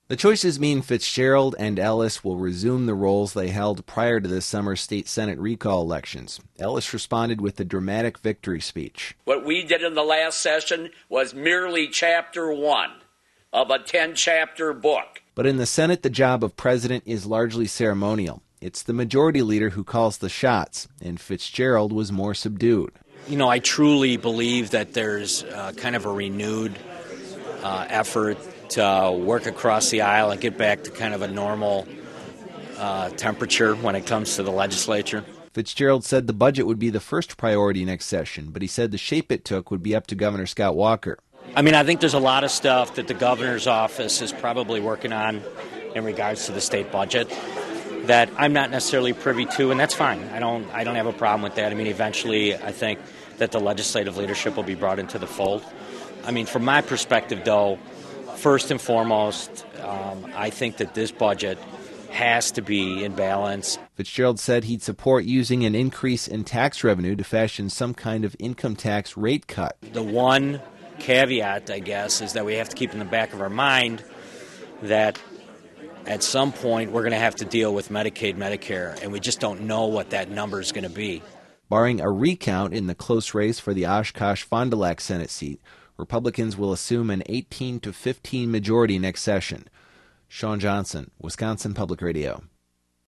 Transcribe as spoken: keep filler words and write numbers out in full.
The choices mean Fitzgerald and Ellis will resume the roles they held prior to this summer's state Senate recall elections. Ellis responded with a dramatic victory speech. What we did in the last session was merely chapter one of a ten-chapter book. But in the Senate, the job of president is largely ceremonial. It's the majority leader who calls the shots, and Fitzgerald was more subdued. You know, I truly believe that there's uh, kind of a renewed uh, effort to uh, work across the aisle and get back to kind of a normal uh, temperature when it comes to the legislature. Fitzgerald said the budget would be the first priority next session, but he said the shape it took would be up to Governor Scott Walker. I mean, I think there's a lot of stuff that the governor's office is probably working on in regards to the state budget that I'm not necessarily privy to, and that's fine. I don't I don't have a problem with that. I mean, eventually I think that the legislative leadership will be brought into the fold. I mean, from my perspective, though, first and foremost, um, I think that this budget has to be in balance. Fitzgerald said he'd support using an increase in tax revenue to fashion some kind of income tax rate cut. The one caveat, I guess, is that we have to keep in the back of our mind that at some point we're going to have to deal with Medicaid, Medicare, and we just don't know what that number is going to be. Barring a recount in the close race for the Oshkosh-Fond du Lac Senate seat, Republicans will assume an eighteen to fifteen majority next session. Sean Johnson, Wisconsin Public Radio.